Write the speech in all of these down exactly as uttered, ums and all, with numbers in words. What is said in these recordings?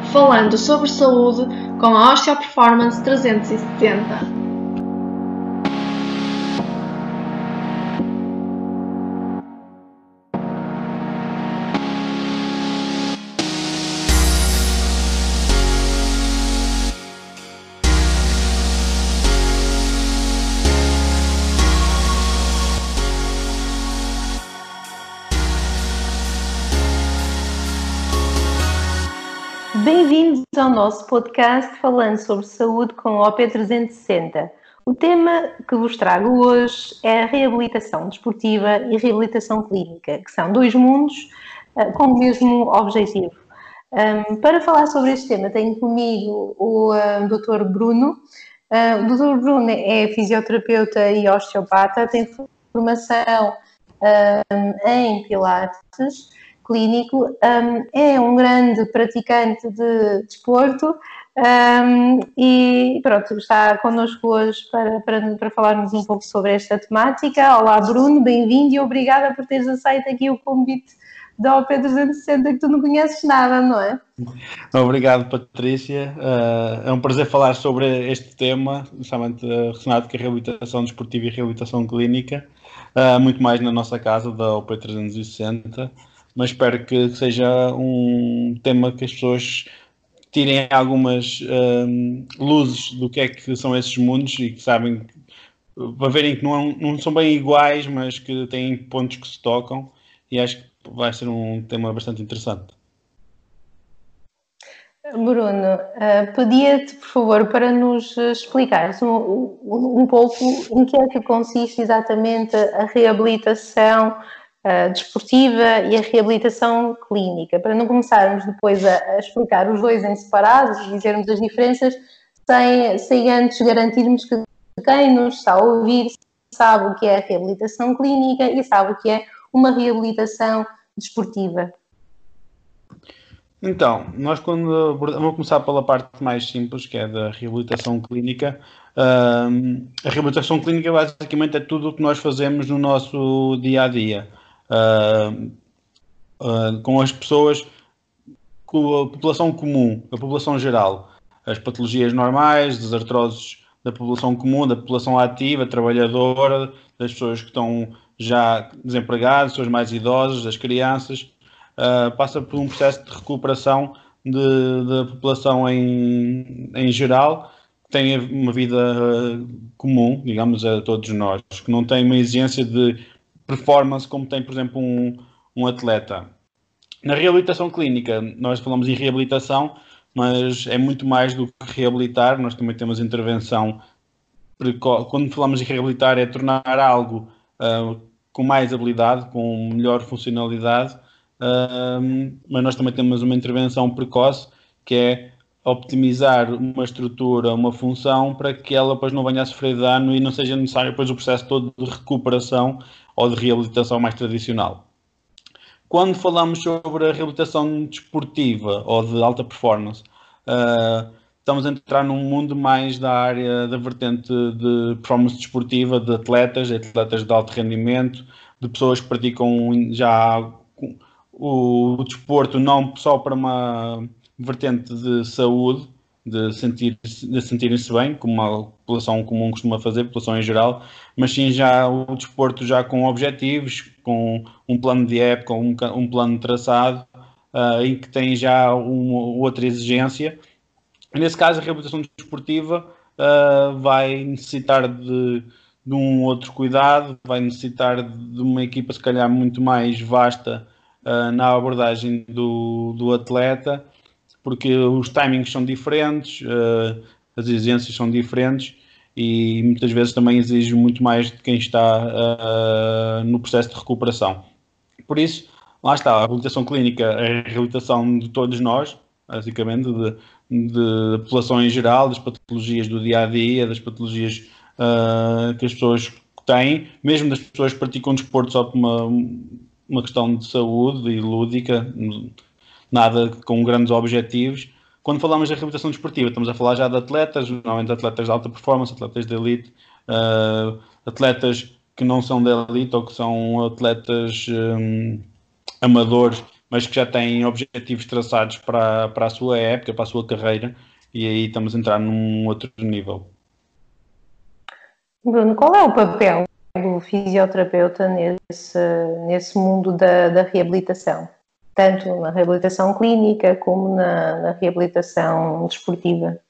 falando sobre saúde com a Osteo Performance trezentos e setenta. Bem-vindos ao nosso podcast falando sobre saúde com o O P trezentos e sessenta. O tema que vos trago hoje é a reabilitação desportiva e reabilitação clínica, que são dois mundos uh, com o mesmo objetivo. Um, para falar sobre este tema, tenho comigo o uh, doutor Bruno. Uh, o doutor Bruno é fisioterapeuta e osteopata, tem formação uh, em Pilates clínico, um, é um grande praticante de desporto um, e pronto, está connosco hoje para, para, para falarmos um pouco sobre esta temática. Olá Bruno, bem-vindo e obrigada por teres aceito aqui o convite da O P trezentos e sessenta, que tu não conheces nada, não é? Obrigado, Patrícia. Uh, é um prazer falar sobre este tema, justamente uh, relacionado com a reabilitação desportiva e reabilitação clínica, uh, muito mais na nossa casa da O P trezentos e sessenta. Mas espero que seja um tema que as pessoas tirem algumas um, luzes do que é que são esses mundos e que sabem, para verem que não, não são bem iguais, mas que têm pontos que se tocam, e acho que vai ser um tema bastante interessante. Bruno, uh, pedia-te, por favor, para nos explicares um, um, um pouco em que é que consiste exatamente a reabilitação Uh, desportiva e a reabilitação clínica, para não começarmos depois a, a explicar os dois em separados e dizermos as diferenças, sem, sem antes garantirmos que quem nos está a ouvir sabe o que é a reabilitação clínica e sabe o que é uma reabilitação desportiva. Então, nós quando vamos começar pela parte mais simples, que é da reabilitação clínica. Uh, a reabilitação clínica basicamente é tudo o que nós fazemos no nosso dia-a-dia. Uh, uh, com as pessoas, com a população comum, a população geral, as patologias normais, das artroses da população comum, da população ativa, trabalhadora, das pessoas que estão já desempregadas, pessoas mais idosas, das crianças, uh, passa por um processo de recuperação da população em, em geral, que tem uma vida uh, comum, digamos, a todos nós, que não tem uma exigência de performance como tem, por exemplo, um, um atleta. Na reabilitação clínica, nós falamos em reabilitação, mas é muito mais do que reabilitar. Nós também temos intervenção precoce. Quando falamos em reabilitar, é tornar algo uh, com mais habilidade, com melhor funcionalidade, uh, mas nós também temos uma intervenção precoce, que é optimizar uma estrutura, uma função, para que ela depois não venha a sofrer dano e não seja necessário depois o processo todo de recuperação ou de reabilitação mais tradicional. Quando falamos sobre a reabilitação desportiva ou de alta performance, uh, estamos a entrar num mundo mais da área da vertente de performance desportiva, de atletas, de atletas de alto rendimento, de pessoas que praticam já o, o desporto não só para uma vertente de saúde, de, sentir, de sentirem-se bem, como a população comum costuma fazer, a população em geral, mas sim já o desporto já com objetivos, com um plano de época, um, um plano traçado, uh, em que tem já uma, outra exigência. E nesse caso, a reabilitação desportiva uh, vai necessitar de, de um outro cuidado, vai necessitar de uma equipa se calhar muito mais vasta uh, na abordagem do, do atleta, porque os timings são diferentes, uh, as exigências são diferentes e muitas vezes também exige muito mais de quem está uh, no processo de recuperação. Por isso, lá está, a reabilitação clínica é a reabilitação de todos nós, basicamente, de, de, da população em geral, das patologias do dia-a-dia, das patologias uh, que as pessoas têm, mesmo das pessoas que praticam desporto só por uma, uma questão de saúde e lúdica, nada com grandes objetivos. Quando falamos de reabilitação desportiva, estamos a falar já de atletas, normalmente atletas de alta performance, atletas de elite, uh, atletas que não são de elite ou que são atletas um, amadores mas que já têm objetivos traçados para, para a sua época, para a sua carreira, e aí estamos a entrar num outro nível. Bruno, qual é o papel do fisioterapeuta nesse, nesse mundo da, da reabilitação? Tanto na reabilitação clínica como na, na reabilitação desportiva?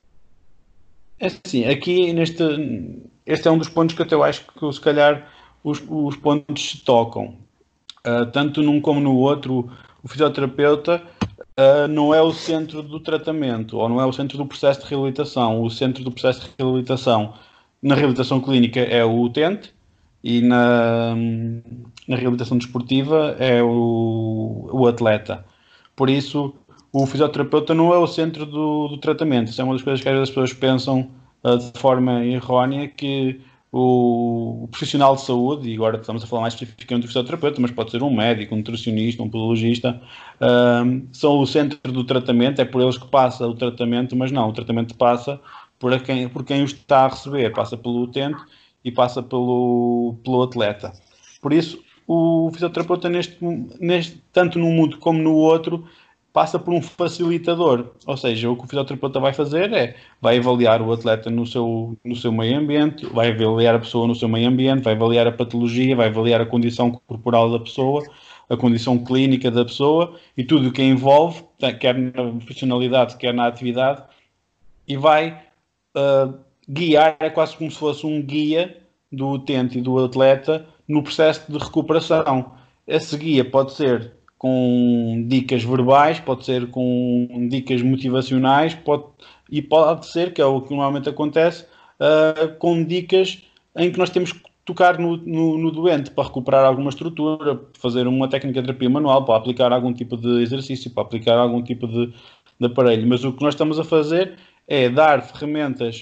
É assim, aqui neste este é um dos pontos que eu acho que se calhar os, os pontos se tocam. Uh, tanto num como no outro, o fisioterapeuta uh, não é o centro do tratamento, ou não é o centro do processo de reabilitação. O centro do processo de reabilitação na reabilitação clínica é o utente e na, na reabilitação desportiva é o, o atleta. Por isso, o fisioterapeuta não é o centro do, do tratamento. Isso é uma das coisas que às vezes as pessoas pensam uh, de forma errónea, que o, o profissional de saúde, e agora estamos a falar mais especificamente do fisioterapeuta, mas pode ser um médico, um nutricionista, um podologista, uh, são o centro do tratamento, é por eles que passa o tratamento, mas não, o tratamento passa por quem, por quem o está a receber, passa pelo utente e passa pelo, pelo atleta. Por isso, o fisioterapeuta, neste, neste, tanto num mundo como no outro, passa por um facilitador. Ou seja, o que o fisioterapeuta vai fazer é, vai avaliar o atleta no seu, no seu meio ambiente, vai avaliar a pessoa no seu meio ambiente, vai avaliar a patologia, vai avaliar a condição corporal da pessoa, a condição clínica da pessoa e tudo o que a envolve, quer na funcionalidade, quer na atividade, e vai uh, guiar, é quase como se fosse um guia do utente e do atleta no processo de recuperação. Esse guia pode ser com dicas verbais, pode ser com dicas motivacionais, pode, e pode ser, que é o que normalmente acontece, uh, com dicas em que nós temos que tocar no, no, no doente para recuperar alguma estrutura, fazer uma técnica de terapia manual, para aplicar algum tipo de exercício, para aplicar algum tipo de, de aparelho. Mas o que nós estamos a fazer é dar ferramentas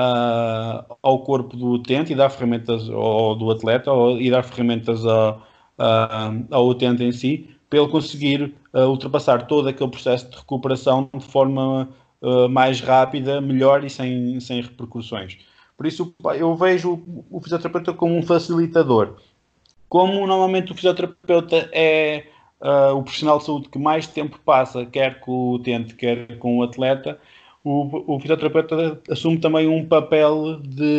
uh, ao corpo do utente e dar ferramentas ao, do atleta ou, e dar ferramentas a, a, ao utente em si, para ele conseguir uh, ultrapassar todo aquele processo de recuperação de forma uh, mais rápida, melhor e sem, sem repercussões. Por isso, eu vejo o fisioterapeuta como um facilitador. Como normalmente o fisioterapeuta é uh, o profissional de saúde que mais tempo passa, quer com o utente, quer com o atleta, o, o fisioterapeuta assume também um papel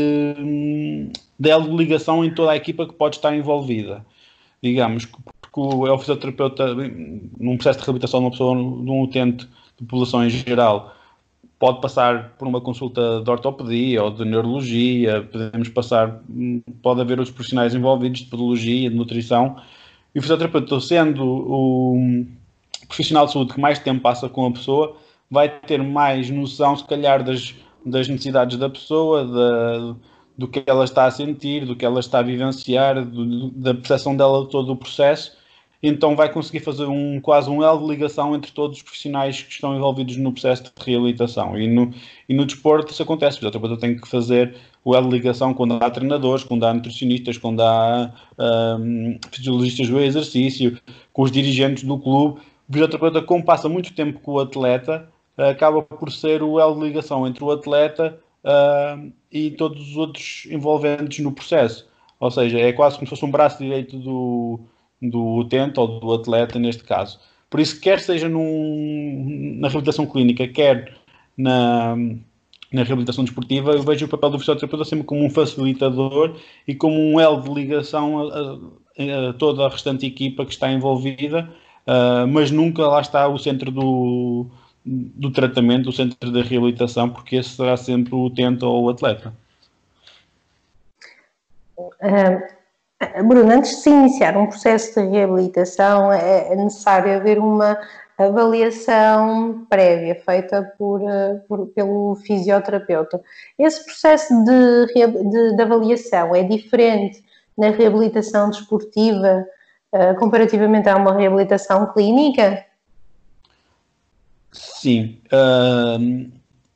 de, de elo de ligação em toda a equipa que pode estar envolvida. Digamos, porque o, é o fisioterapeuta, num processo de reabilitação de uma pessoa, de um utente de população em geral, pode passar por uma consulta de ortopedia ou de neurologia, podemos passar, pode haver outros profissionais envolvidos de podologia, de nutrição, e o fisioterapeuta, sendo o profissional de saúde que mais tempo passa com a pessoa, vai ter mais noção, se calhar, das, das necessidades da pessoa, da, do que ela está a sentir, do que ela está a vivenciar, do, da percepção dela de todo o processo. Então vai conseguir fazer um, quase um elo de ligação entre todos os profissionais que estão envolvidos no processo de reabilitação. E no, e no desporto isso acontece. O fisioterapeuta tem que fazer o elo de ligação quando há treinadores, quando há nutricionistas, quando há um, fisiologistas do exercício, com os dirigentes do clube. O fisioterapeuta, como passa muito tempo com o atleta, acaba por ser o elo de ligação entre o atleta uh, e todos os outros envolventes no processo. Ou seja, é quase como se fosse um braço direito do do utente ou do atleta neste caso. Por isso, quer seja num, na reabilitação clínica, quer na, na reabilitação desportiva, eu vejo o papel do fisioterapeuta sempre como um facilitador e como um elo de ligação a, a, a toda a restante equipa que está envolvida, uh, mas nunca lá está o centro do, do tratamento, o centro da reabilitação, porque esse será sempre o utente ou o atleta. Uh... Bruno, antes de se iniciar um processo de reabilitação, é necessário haver uma avaliação prévia feita por, por, pelo fisioterapeuta. Esse processo de, de, de avaliação é diferente na reabilitação desportiva uh, comparativamente a uma reabilitação clínica? Sim. Uh...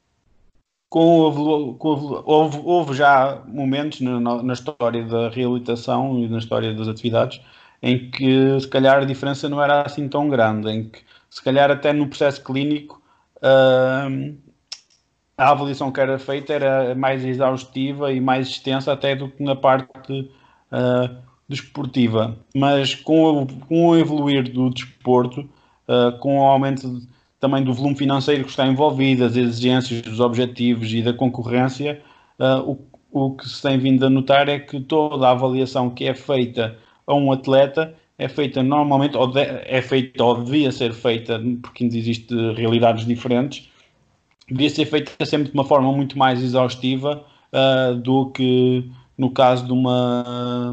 Com, com, houve, houve já momentos na, na história da reabilitação e na história das atividades em que se calhar a diferença não era assim tão grande, em que se calhar até no processo clínico uh, a avaliação que era feita era mais exaustiva e mais extensa até do que na parte uh, desportiva. Mas com o, com o evoluir do desporto, uh, com o aumento de, também do volume financeiro que está envolvido, as exigências dos objetivos e da concorrência, uh, o, o que se tem vindo a notar é que toda a avaliação que é feita a um atleta é feita normalmente, ou de, é feita ou devia ser feita, porque existem realidades diferentes, devia ser feita sempre de uma forma muito mais exaustiva uh, do que no caso de uma,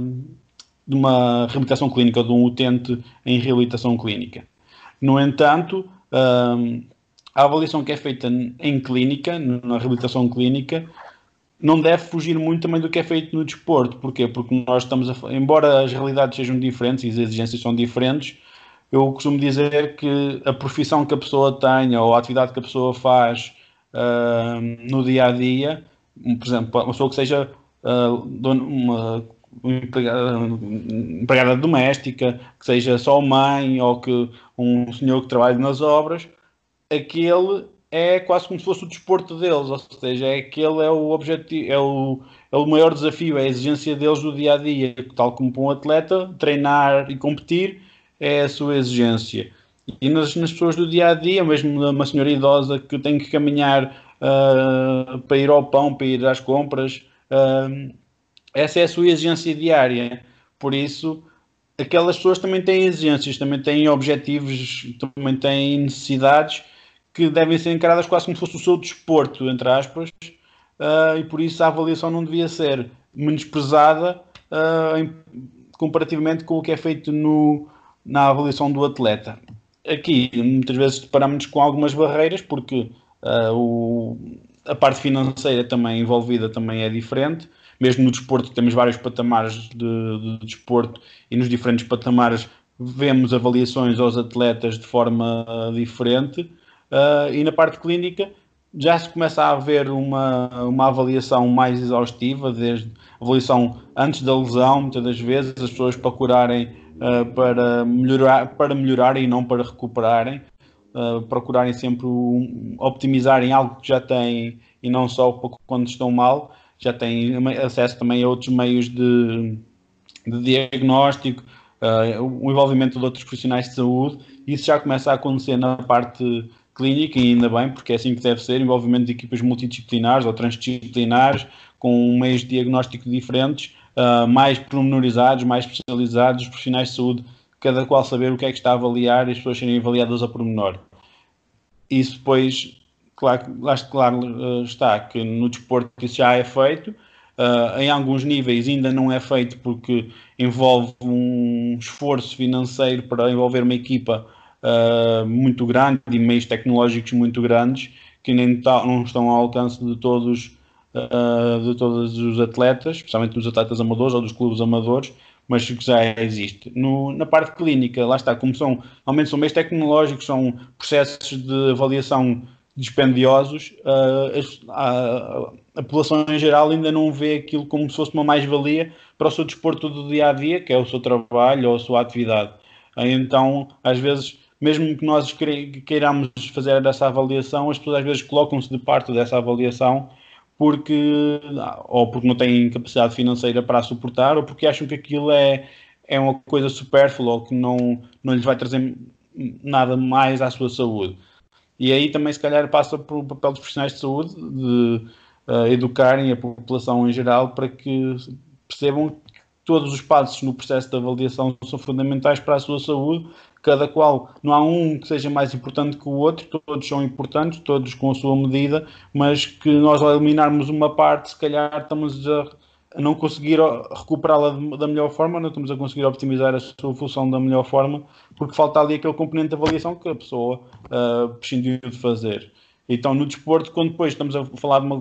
de uma reabilitação clínica ou de um utente em reabilitação clínica. No entanto, uh, a avaliação que é feita em clínica, na reabilitação clínica, não deve fugir muito também do que é feito no desporto. Porquê? Porque nós estamos a... Embora as realidades sejam diferentes e as exigências são diferentes, eu costumo dizer que a profissão que a pessoa tenha ou a atividade que a pessoa faz uh, no dia-a-dia, por exemplo, uma pessoa que seja uh, uma empregada, empregada doméstica, que seja só mãe ou que um senhor que trabalha nas obras, aquele é quase como se fosse o desporto deles, ou seja, é aquele é o objetivo, é o, é o maior desafio, é a exigência deles do dia a dia, tal como para um atleta, treinar e competir é a sua exigência. E nas, nas pessoas do dia a dia, mesmo uma senhora idosa que tem que caminhar uh, para ir ao pão, para ir às compras, uh, essa é a sua exigência diária. Por isso, aquelas pessoas também têm exigências, também têm objetivos, também têm necessidades que devem ser encaradas quase como se fosse o seu desporto, entre aspas, uh, e por isso a avaliação não devia ser menosprezada uh, em, comparativamente com o que é feito no, na avaliação do atleta. Aqui, muitas vezes, deparamos com algumas barreiras, porque uh, o, a parte financeira também envolvida também é diferente. Mesmo no desporto temos vários patamares de, de desporto e nos diferentes patamares vemos avaliações aos atletas de forma uh, diferente. Uh, e na parte clínica já se começa a haver uma, uma avaliação mais exaustiva, desde a avaliação antes da lesão, muitas das vezes as pessoas procurarem uh, para, melhorar, para melhorarem e não para recuperarem, uh, procurarem sempre um, optimizarem algo que já têm e não só quando estão mal, já têm acesso também a outros meios de, de diagnóstico, uh, o envolvimento de outros profissionais de saúde. Isso já começa a acontecer na parte clínica, e ainda bem, porque é assim que deve ser, envolvimento de equipas multidisciplinares ou transdisciplinares, com meios de diagnóstico diferentes, uh, mais pormenorizados, mais especializados, os profissionais de saúde, cada qual saber o que é que está a avaliar e as pessoas serem avaliadas a pormenor. Isso depois, claro, lá claro, está que no desporto isso já é feito, uh, em alguns níveis ainda não é feito porque envolve um esforço financeiro para envolver uma equipa Uh, muito grande e meios tecnológicos muito grandes que nem tá, não estão ao alcance de todos, uh, de todos os atletas, especialmente dos atletas amadores ou dos clubes amadores, mas que já existe. No, na parte clínica, lá está, como são, normalmente são meios tecnológicos, são processos de avaliação dispendiosos, uh, a, a população em geral ainda não vê aquilo como se fosse uma mais-valia para o seu desporto do dia-a-dia, que é o seu trabalho ou a sua atividade. Então, às vezes, mesmo que nós queiramos fazer essa avaliação, as pessoas às vezes colocam-se de parte dessa avaliação porque, ou porque não têm capacidade financeira para a suportar, ou porque acham que aquilo é, é uma coisa supérflua ou que não, não lhes vai trazer nada mais à sua saúde. E aí também, se calhar, passa por o papel dos profissionais de saúde de uh, educarem a população em geral para que percebam que todos os passos no processo de avaliação são fundamentais para a sua saúde, cada qual, não há um que seja mais importante que o outro, todos são importantes, todos com a sua medida, mas que nós ao eliminarmos uma parte, se calhar estamos a, a não conseguir recuperá-la da melhor forma, não estamos a conseguir optimizar a sua função da melhor forma, porque falta ali aquele componente de avaliação que a pessoa uh, prescindiu de fazer. Então, no desporto, quando depois estamos a falar de, uma,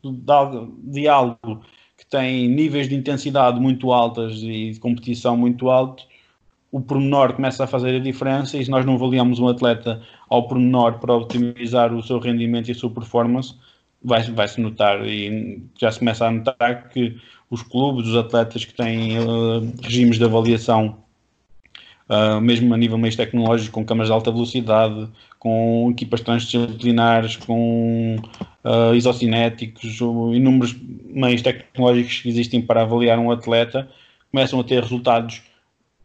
de, de algo que tem níveis de intensidade muito altas e de competição muito altos, o pormenor começa a fazer a diferença, e se nós não avaliamos um atleta ao pormenor para otimizar o seu rendimento e a sua performance, vai, vai-se notar, e já se começa a notar que os clubes, os atletas que têm uh, regimes de avaliação, uh, mesmo a nível mais tecnológico, com câmaras de alta velocidade, com equipas transdisciplinares, com uh, isocinéticos, inúmeros meios tecnológicos que existem para avaliar um atleta, começam a ter resultados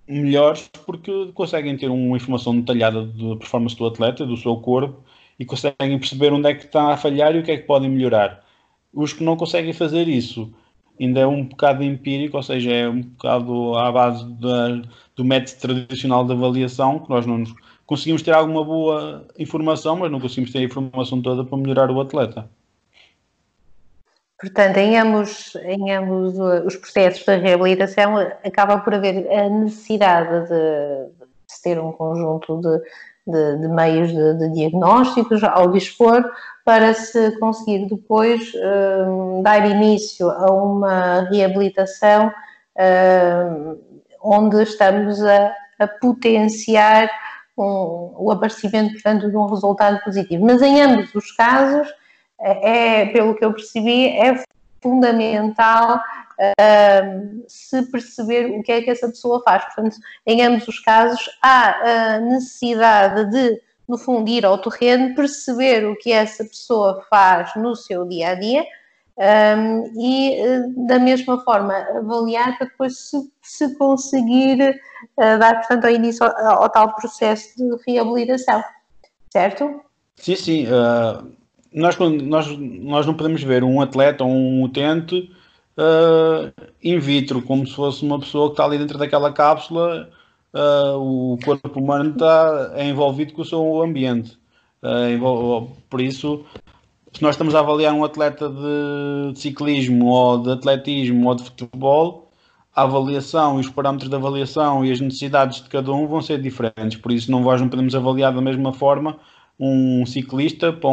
melhores porque conseguem ter uma informação detalhada da performance do atleta, do seu corpo, e conseguem perceber onde é que está a falhar e o que é que podem melhorar. Os que não conseguem fazer isso ainda é um bocado empírico, ou seja, é um bocado à base da, do método tradicional de avaliação, que nós não nos, conseguimos ter alguma boa informação, mas não conseguimos ter a informação toda para melhorar o atleta. Portanto, em ambos, em ambos os processos da reabilitação, acaba por haver a necessidade de, de ter um conjunto de, de, de meios de, de diagnósticos ao dispor para se conseguir depois um, dar início a uma reabilitação um, onde estamos a, a potenciar um, o aparecimento, portanto, de um resultado positivo. Mas em ambos os casos, é, pelo que eu percebi, é fundamental uh, se perceber o que é que essa pessoa faz. Portanto, em ambos os casos, há a necessidade de, no fundo, ir ao terreno, perceber o que essa pessoa faz no seu dia-a-dia um, e, uh, da mesma forma, avaliar para depois se, se conseguir uh, dar, portanto, ao início ao, ao tal processo de reabilitação. Certo? Sim, sim. Uh... Nós, nós, nós não podemos ver um atleta ou um utente uh, in vitro, como se fosse uma pessoa que está ali dentro daquela cápsula, uh, o corpo humano está é envolvido com o seu ambiente. Uh, por isso, se nós estamos a avaliar um atleta de, de ciclismo, ou de atletismo, ou de futebol, a avaliação e os parâmetros de avaliação e as necessidades de cada um vão ser diferentes. Por isso, não, nós não podemos avaliar da mesma forma um ciclista para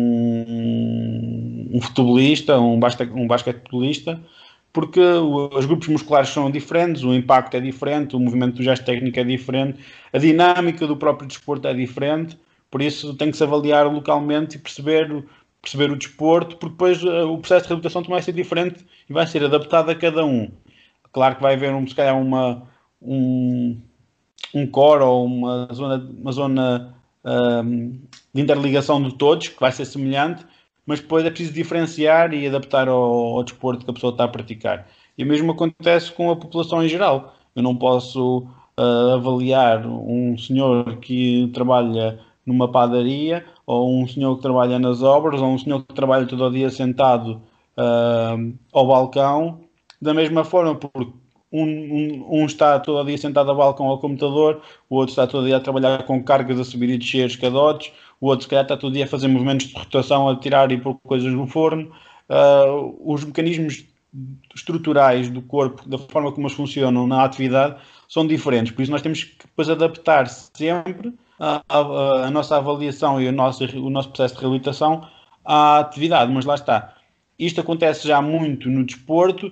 um, um futebolista, um, basquete, um basquetebolista, porque os grupos musculares são diferentes, o impacto é diferente, o movimento do gesto técnico é diferente, a dinâmica do próprio desporto é diferente, por isso tem que se avaliar localmente e perceber, perceber o desporto, porque depois o processo de reabilitação também vai ser diferente e vai ser adaptado a cada um. Claro que vai haver, um, se calhar, uma, um, um core ou uma zona, uma zona de interligação de todos, que vai ser semelhante, mas depois é preciso diferenciar e adaptar ao, ao desporto que a pessoa está a praticar. E o mesmo acontece com a população em geral. Eu não posso uh, avaliar um senhor que trabalha numa padaria, ou um senhor que trabalha nas obras, ou um senhor que trabalha todo o dia sentado uh, ao balcão, da mesma forma, porque Um, um, um está todo o dia sentado ao balcão ao computador, o outro está todo o dia a trabalhar com cargas a subir e descer escadotes, o outro se calhar está todo o dia a fazer movimentos de rotação, a tirar e pôr coisas no forno. Uh, os mecanismos estruturais do corpo, da forma como eles funcionam na atividade, são diferentes, por isso nós temos que depois adaptar sempre a, a, a nossa avaliação e o nosso, o nosso processo de reabilitação à atividade, mas lá está. Isto acontece já muito no desporto.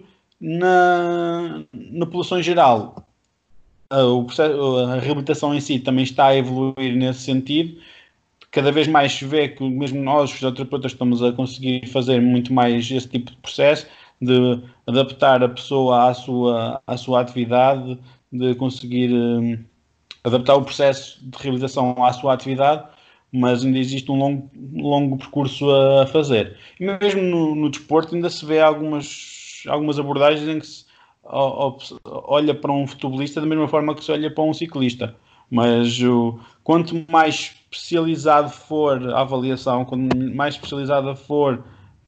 Na, na população em geral, a, o processo, a reabilitação em si também está a evoluir nesse sentido. Cada vez mais se vê que mesmo nós, os fisioterapeutas, estamos a conseguir fazer muito mais esse tipo de processo, de adaptar a pessoa à sua, à sua atividade, de conseguir um, adaptar o processo de reabilitação à sua atividade, mas ainda existe um longo, longo percurso a fazer. E mesmo no, no desporto ainda se vê algumas algumas abordagens em que se olha para um futebolista da mesma forma que se olha para um ciclista. Mas o, quanto mais especializado for a avaliação, quanto mais especializada for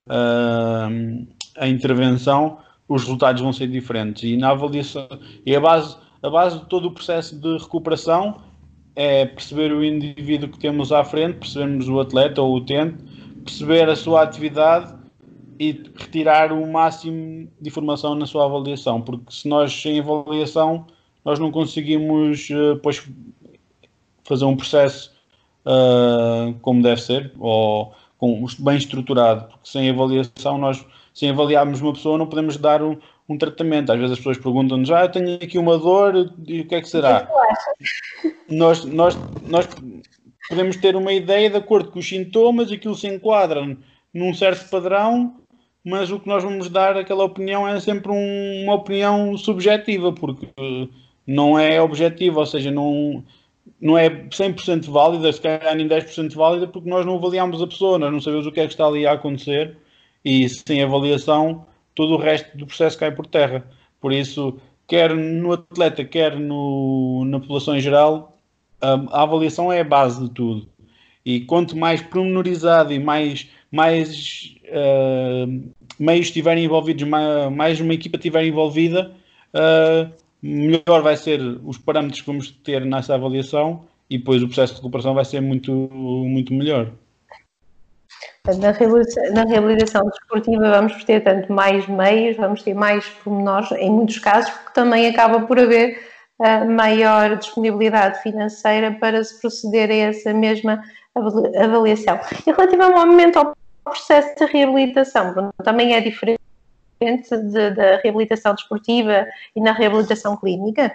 uh, a intervenção, os resultados vão ser diferentes. E na avaliação, e a base, a base de todo o processo de recuperação é perceber o indivíduo que temos à frente, percebermos o atleta ou o utente, perceber a sua atividade e retirar o máximo de informação na sua avaliação, porque se nós sem avaliação nós não conseguimos uh, depois fazer um processo uh, como deve ser, ou com, bem estruturado, porque sem avaliação nós, sem avaliarmos uma pessoa não podemos dar um, um tratamento. Às vezes as pessoas perguntam-nos, ah, eu tenho aqui uma dor, e o que é que será? Nós, nós, nós podemos ter uma ideia de acordo com os sintomas, aquilo se enquadra num certo padrão, mas o que nós vamos dar, aquela opinião, é sempre um, uma opinião subjetiva, porque não é objetiva, ou seja, não, não é cem por cento válida, se calhar nem dez por cento válida, porque nós não avaliamos a pessoa, nós não sabemos o que é que está ali a acontecer, e sem avaliação, todo o resto do processo cai por terra. Por isso, quer no atleta, quer no, na população em geral, a, a avaliação é a base de tudo. E quanto mais pormenorizado e mais, mais uh, meios estiverem envolvidos, mais, mais uma equipa estiver envolvida, uh, melhor vai ser os parâmetros que vamos ter nessa avaliação e depois o processo de recuperação vai ser muito, muito melhor. Na reabilitação, na reabilitação desportiva vamos ter tanto mais meios, vamos ter mais pormenores, em muitos casos, porque também acaba por haver uh, maior disponibilidade financeira para se proceder a essa mesma avaliação. E relativamente ao processo de reabilitação, também é diferente de, da reabilitação desportiva e na reabilitação clínica?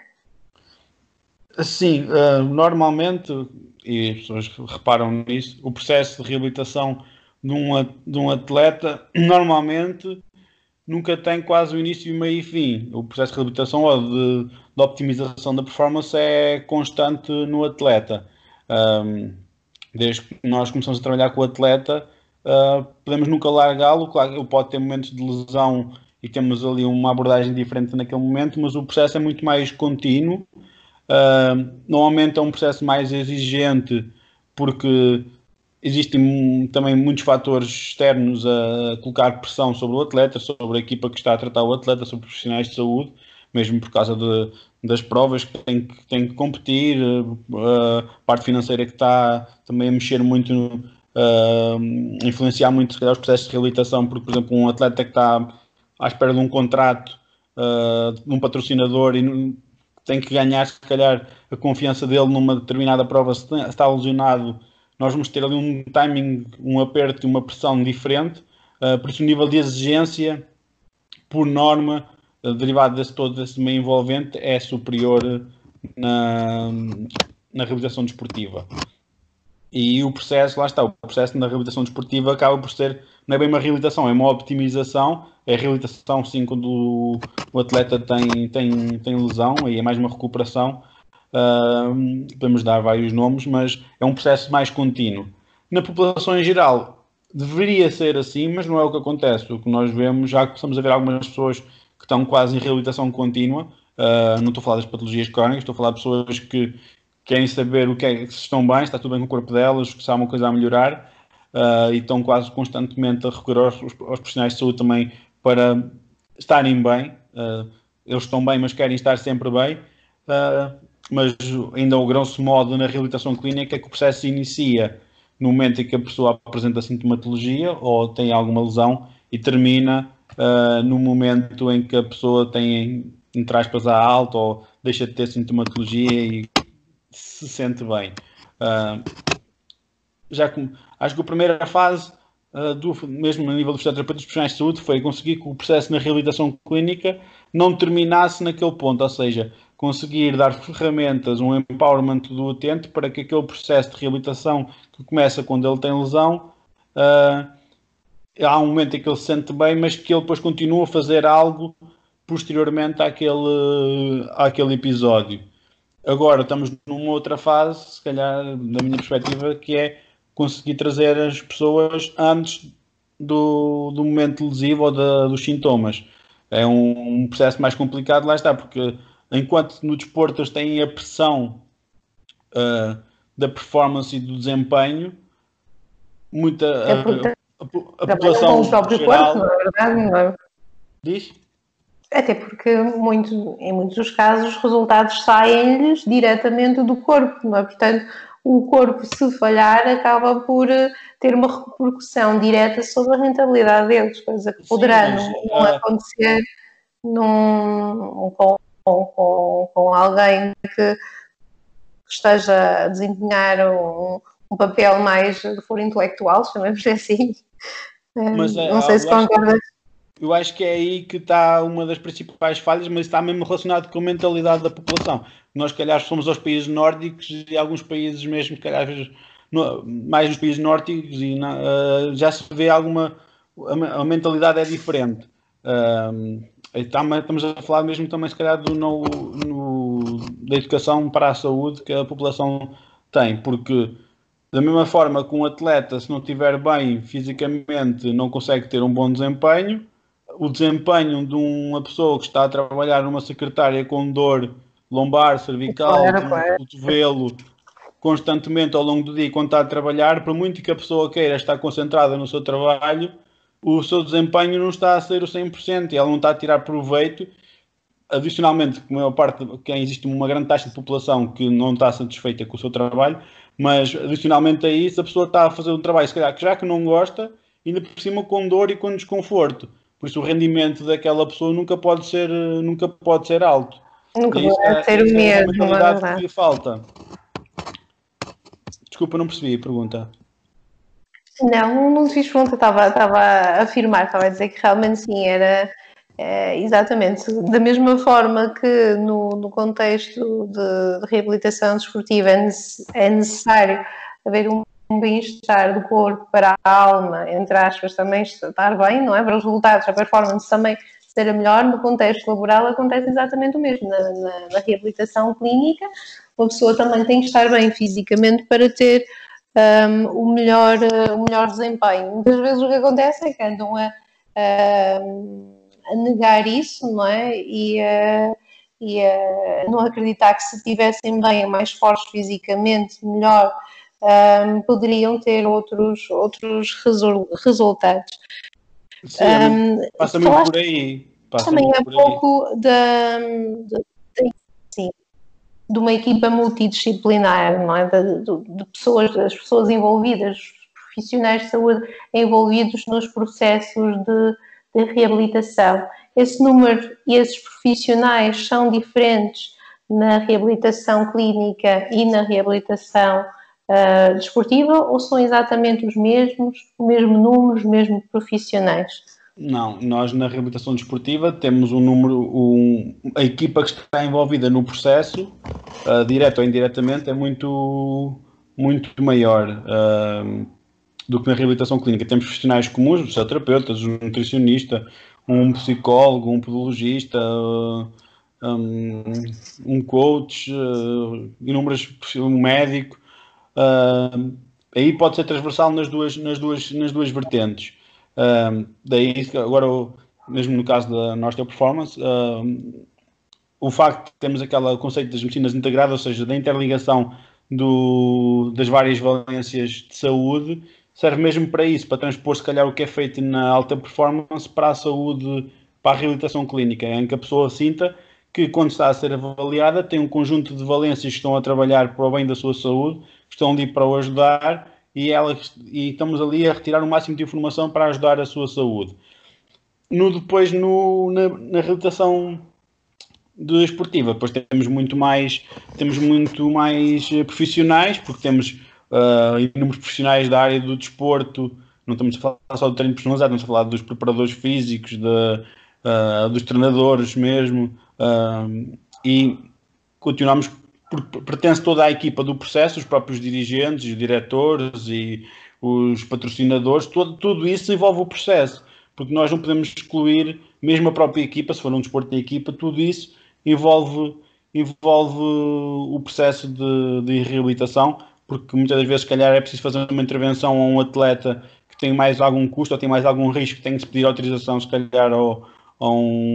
Sim, uh, normalmente, e as pessoas reparam nisso, o processo de reabilitação de um, de um atleta normalmente nunca tem quase o início, meio e fim. O processo de reabilitação ou de, de optimização da performance é constante no atleta. Um, desde que nós começamos a trabalhar com o atleta, uh, podemos nunca largá-lo. Claro, ele pode ter momentos de lesão e temos ali uma abordagem diferente naquele momento, mas o processo é muito mais contínuo. Uh, normalmente é um processo mais exigente porque existem também muitos fatores externos a colocar pressão sobre o atleta, sobre a equipa que está a tratar o atleta, sobre profissionais de saúde, mesmo por causa de, das provas que tem, que tem que competir, a parte financeira que está também a mexer muito, a influenciar muito se calhar, os processos de reabilitação, porque, por exemplo, um atleta que está à espera de um contrato, de um patrocinador e tem que ganhar, se calhar, a confiança dele numa determinada prova, se está lesionado, nós vamos ter ali um timing, um aperto e uma pressão diferente, uh, por isso o nível de exigência, por norma, uh, derivado desse todo, desse meio envolvente, é superior na, na reabilitação desportiva. E o processo, lá está, o processo na reabilitação desportiva acaba por ser, não é bem uma reabilitação, é uma optimização, é a reabilitação sim quando o atleta tem, tem, tem lesão, aí é mais uma recuperação. Uh, podemos dar vários nomes, mas é um processo mais contínuo. Na população em geral, deveria ser assim, mas não é o que acontece. O que nós vemos, já começamos a ver algumas pessoas que estão quase em reabilitação contínua, uh, não estou a falar das patologias crónicas, estou a falar de pessoas que querem saber o que é, se estão bem, se está tudo bem com o corpo delas, se há uma coisa a melhorar, uh, e estão quase constantemente a recorrer aos, aos profissionais de saúde também para estarem bem. Uh, eles estão bem, mas querem estar sempre bem. Uh, mas ainda o grosso modo na reabilitação clínica é que o processo se inicia no momento em que a pessoa apresenta sintomatologia ou tem alguma lesão e termina uh, no momento em que a pessoa tem, entre aspas, a alta ou deixa de ter sintomatologia e se sente bem. Uh, já com, acho que a primeira fase, uh, do, mesmo a nível dos fisioterapeutas profissionais de saúde, foi conseguir que o processo na reabilitação clínica não terminasse naquele ponto, ou seja, conseguir dar ferramentas, um empowerment do utente para que aquele processo de reabilitação que começa quando ele tem lesão, uh, há um momento em que ele se sente bem, mas que ele depois continua a fazer algo posteriormente àquele, àquele episódio. Agora estamos numa outra fase, se calhar, da minha perspectiva, que é conseguir trazer as pessoas antes do, do momento lesivo ou da, dos sintomas. É um, um processo mais complicado, lá está, porque enquanto no desporto eles têm a pressão uh, da performance e do desempenho, muita é porque, a, a, a população o próprio geral, corpo, não é verdade? Não é? Diz? Até porque muito, em muitos dos casos os resultados saem-lhes diretamente do corpo, não é? Portanto, o corpo, se falhar, acaba por ter uma repercussão direta sobre a rentabilidade deles, coisa que poderá Sim, mas, não, não uh... acontecer num, com Com, com alguém que esteja a desempenhar um, um papel mais de foro intelectual, chamemos assim. Mas, não é, sei se concordas. Eu acho que é aí que está uma das principais falhas, mas está mesmo relacionado com a mentalidade da população. Nós, se calhar, somos aos países nórdicos e alguns países mesmo, se calhar, no, mais nos países nórdicos, e na, uh, já se vê alguma... A, a mentalidade é diferente. Uh, Estamos a falar mesmo também, se calhar, do, no, no, da educação para a saúde que a população tem, porque da mesma forma que um atleta, se não estiver bem fisicamente, não consegue ter um bom desempenho, o desempenho de uma pessoa que está a trabalhar numa secretária com dor lombar, cervical, Claro, claro. cotovelo, constantemente ao longo do dia, quando está a trabalhar, por muito que a pessoa queira estar concentrada no seu trabalho, o seu desempenho não está a ser o cem por cento e ela não está a tirar proveito. Adicionalmente, como a maior parte, que existe uma grande taxa de população que não está satisfeita com o seu trabalho, mas adicionalmente a isso, a pessoa está a fazer um trabalho, se calhar, que já que não gosta, ainda por cima com dor e com desconforto. Por isso o rendimento daquela pessoa nunca pode ser, nunca pode ser alto. Nunca E isso vai é, ser o isso é uma mesmo, na mentalidade verdade. que falta. Desculpa, não percebi a pergunta. Não, não te fiz pergunta, estava, estava a afirmar, estava a dizer que realmente sim, era é, exatamente da mesma forma que no, no contexto de, de reabilitação desportiva é, nece- é necessário haver um, um bem-estar do corpo para a alma, entre aspas, também estar bem, não é? Para os resultados, a performance também ser a melhor, no contexto laboral acontece exatamente o mesmo. Na, na, na reabilitação clínica, uma pessoa também tem que estar bem fisicamente para ter Um, o, melhor, uh, o melhor desempenho. Muitas vezes o que acontece é que andam a, a, a negar isso, não é? E, a, e a não acreditar que se estivessem bem, mais fortes fisicamente, melhor, um, poderiam ter outros, outros resol, resultados. Sim, é muito, Um, passa muito por aí. Passa também muito é por aí. pouco da, de, sim, de uma equipa multidisciplinar, não é? De, de, de pessoas, das pessoas envolvidas, profissionais de saúde envolvidos nos processos de, de reabilitação. Esse número e esses profissionais são diferentes na reabilitação clínica e na reabilitação uh, desportiva, ou são exatamente os mesmos, o mesmo número, os mesmos profissionais? Não, nós na reabilitação desportiva temos um número, um, a equipa que está envolvida no processo, uh, direto ou indiretamente, é muito, muito maior uh, do que na reabilitação clínica. Temos profissionais comuns, fisioterapeutas, um nutricionista, um psicólogo, um podologista, uh, um, um coach, uh, inúmeras, um médico. Uh, aí pode ser transversal nas duas, nas duas, nas duas vertentes. Um, daí, agora, mesmo no caso da nossa performance, um, o facto de termos aquele conceito das medicinas integradas, ou seja, da interligação do, das várias valências de saúde, serve mesmo para isso, para transpor, se calhar, o que é feito na alta performance para a saúde, para a reabilitação clínica, em que a pessoa sinta que, quando está a ser avaliada, tem um conjunto de valências que estão a trabalhar para o bem da sua saúde, que estão ali para o ajudar, e, ela, e estamos ali a retirar o máximo de informação para ajudar a sua saúde. No, depois, no, na, na reabilitação desportiva, depois temos muito mais, temos muito mais profissionais, porque temos uh, inúmeros profissionais da área do desporto, não estamos a falar só do treino personalizado, estamos a falar dos preparadores físicos, de, uh, dos treinadores mesmo, uh, e continuamos pertence toda a equipa do processo, os próprios dirigentes, os diretores e os patrocinadores, todo, tudo isso envolve o processo, porque nós não podemos excluir, mesmo a própria equipa, se for um desporto de equipa, tudo isso envolve, envolve o processo de, de reabilitação, porque muitas das vezes, se calhar, é preciso fazer uma intervenção a um atleta que tem mais algum custo ou tem mais algum risco, tem que se pedir autorização, se calhar, ao, a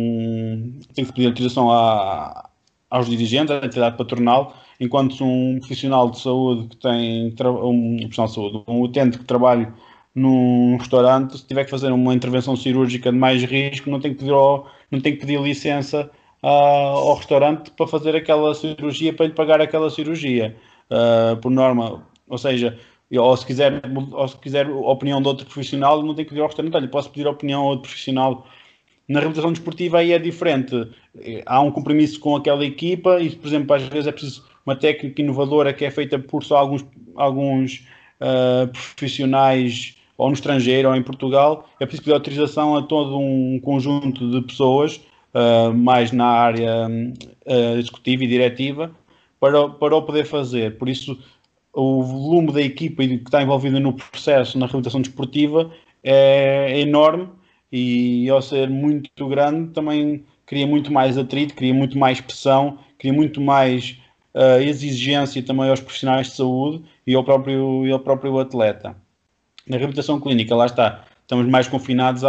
um, tem que se pedir autorização a aos dirigentes, à entidade patronal, enquanto um profissional de saúde que tem um profissional de saúde, um utente que trabalha num restaurante, se tiver que fazer uma intervenção cirúrgica de mais risco, não tem que pedir, ao, não tem que pedir licença uh, ao restaurante para fazer aquela cirurgia, para lhe pagar aquela cirurgia, uh, por norma, ou seja, ou se quiser, ou se quiser a opinião de outro profissional, não tem que pedir ao restaurante, olha, posso pedir a opinião a outro profissional. Na reabilitação desportiva aí é diferente. Há um compromisso com aquela equipa e, por exemplo, às vezes é preciso uma técnica inovadora que é feita por só alguns, alguns uh, profissionais, ou no estrangeiro ou em Portugal. É preciso pedir autorização a todo um conjunto de pessoas, uh, mais na área uh, executiva e diretiva, para, para o poder fazer. Por isso, o volume da equipa que está envolvida no processo na reabilitação desportiva é, é enorme. E ao ser muito grande também cria muito mais atrito, cria muito mais pressão, cria muito mais uh, exigência também aos profissionais de saúde e ao próprio, e ao próprio atleta. Na reabilitação clínica, lá está, estamos mais confinados à,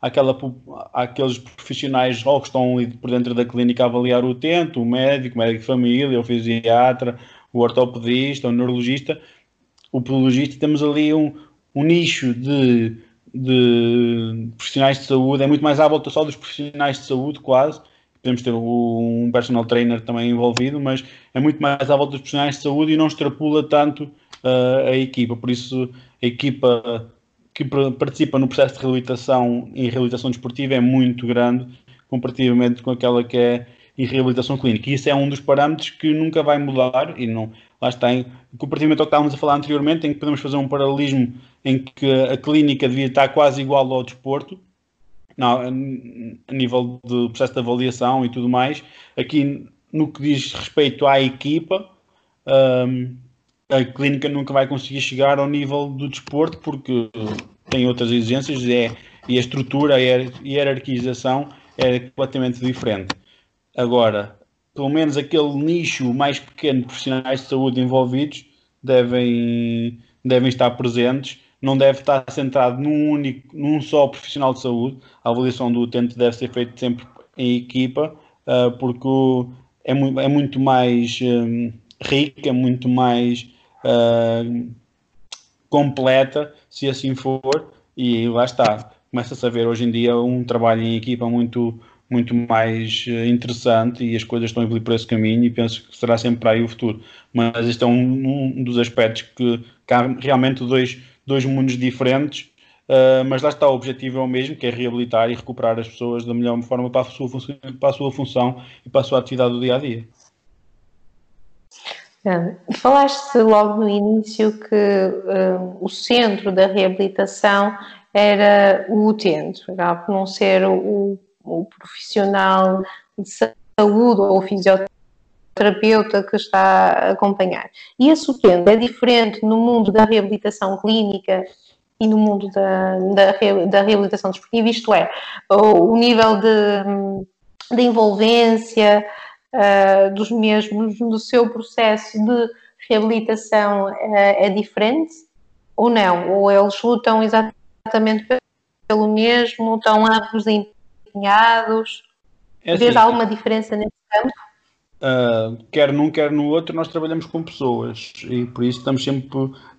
àquela, àqueles profissionais ou que estão ali por dentro da clínica a avaliar o utente, o médico, o médico de família, o fisiatra, o ortopedista, o neurologista, o podologista. Temos ali um, um nicho de, de profissionais de saúde, é muito mais à volta só dos profissionais de saúde, quase. Podemos ter um personal trainer também envolvido, mas é muito mais à volta dos profissionais de saúde e não extrapula tanto uh, a equipa. Por isso, a equipa que participa no processo de reabilitação e reabilitação desportiva é muito grande comparativamente com aquela que é em reabilitação clínica. E isso é um dos parâmetros que nunca vai mudar e não, lá está, em, comparativamente ao que estávamos a falar anteriormente, em que podemos fazer um paralelismo em que a clínica devia estar quase igual ao desporto, não, a nível do processo de avaliação e tudo mais. Aqui, no que diz respeito à equipa, um, a clínica nunca vai conseguir chegar ao nível do desporto porque tem outras exigências e, é, e a estrutura, a hierarquização é completamente diferente. Agora, pelo menos aquele nicho mais pequeno de profissionais de saúde envolvidos devem, devem estar presentes, não deve estar centrado num único, num só profissional de saúde. A avaliação do utente deve ser feita sempre em equipa, porque é, mu é muito mais um, rica, é muito mais uh, completa, se assim for, e lá está. Começa-se a ver hoje em dia um trabalho em equipa muito, muito mais interessante e as coisas estão a evoluir por esse caminho e penso que será sempre para aí o futuro. Mas este é um, um dos aspectos que, que há realmente dois, dois mundos diferentes, uh, mas lá está, o objetivo é o mesmo, que é reabilitar e recuperar as pessoas da melhor forma para a sua, para a sua função e para a sua atividade do dia-a-dia. Falaste logo no início que uh, o centro da reabilitação era o utente, por não ser o, o profissional de saúde ou o fisioterapeuta que está a acompanhar. E esse utente é diferente no mundo da reabilitação clínica e no mundo da, da, da reabilitação desportiva, isto é, o, o nível de, de envolvência uh, dos mesmos no seu processo de reabilitação uh, é diferente ou não? Ou eles lutam exatamente pelo mesmo, estão ambos empenhados? É Vês assim, alguma diferença nesse campo? Uh, quer num, quer no outro, nós trabalhamos com pessoas e por isso estamos sempre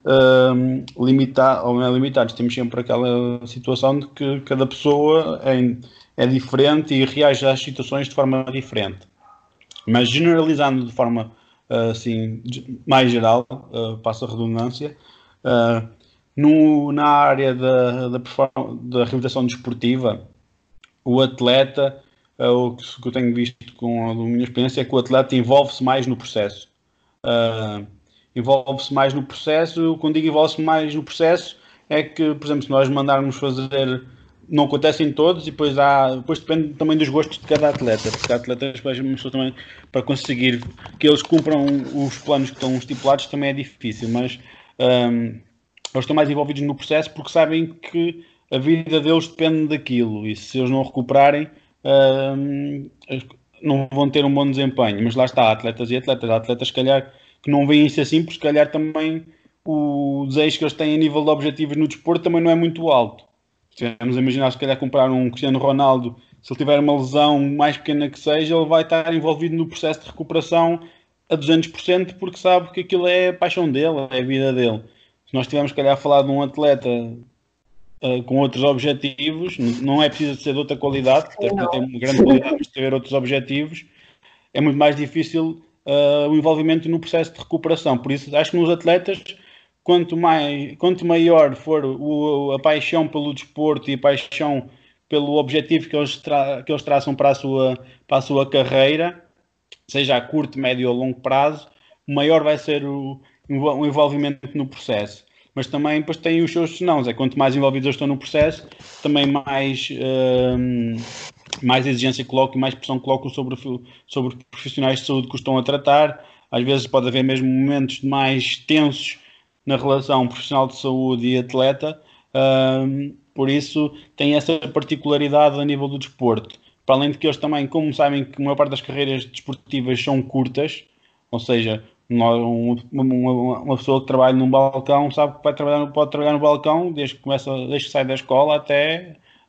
uh, limitados, ou não é limitados, temos sempre aquela situação de que cada pessoa é, é diferente e reage às situações de forma diferente. Mas generalizando de forma uh, assim, mais geral, uh, passo a redundância, uh, no, na área da, da, da reabilitação desportiva, o atleta, uh, o que eu tenho visto com a minha experiência é que o atleta envolve-se mais no processo. Uh, envolve-se mais no processo. Quando digo envolve-se mais no processo, é que, por exemplo, se nós mandarmos fazer, não acontecem todos, e depois, há, depois depende também dos gostos de cada atleta, porque há atletas que também para conseguir que eles cumpram os planos que estão estipulados também é difícil, mas um, eles estão mais envolvidos no processo porque sabem que a vida deles depende daquilo e se eles não recuperarem um, não vão ter um bom desempenho. Mas lá está, atletas e atletas, há atletas se calhar que não veem isso assim, porque se calhar também o desejo que eles têm a nível de objetivos no desporto também não é muito alto. Se vamos imaginar se calhar comprar um Cristiano Ronaldo, se ele tiver uma lesão mais pequena que seja, ele vai estar envolvido no processo de recuperação a duzentos por cento porque sabe que aquilo é a paixão dele, é a vida dele. Se nós tivermos, se calhar, a falar de um atleta uh, com outros objetivos, não é preciso ser de outra qualidade, porque tem uma grande qualidade, mas ter outros objetivos, é muito mais difícil uh, o envolvimento no processo de recuperação. Por isso, acho que nos atletas, quanto, mais, quanto maior for o, a paixão pelo desporto e a paixão pelo objetivo que eles, tra que eles traçam para a, sua, para a sua carreira, seja a curto, médio ou longo prazo, maior vai ser o, o envolvimento no processo. Mas também depois tem os seus senãos, é quanto mais envolvidos eles estão no processo, também mais, uh, mais exigência colocam e mais pressão colocam sobre, sobre profissionais de saúde que os estão a tratar. Às vezes pode haver mesmo momentos mais tensos na relação profissional de saúde e atleta, uh, por isso tem essa particularidade a nível do desporto. Para além de que eles também, como sabem que a maior parte das carreiras desportivas são curtas, ou seja, uma, uma, uma pessoa que trabalha num balcão sabe que vai trabalhar, pode trabalhar no balcão desde que, começa, desde que sai da escola até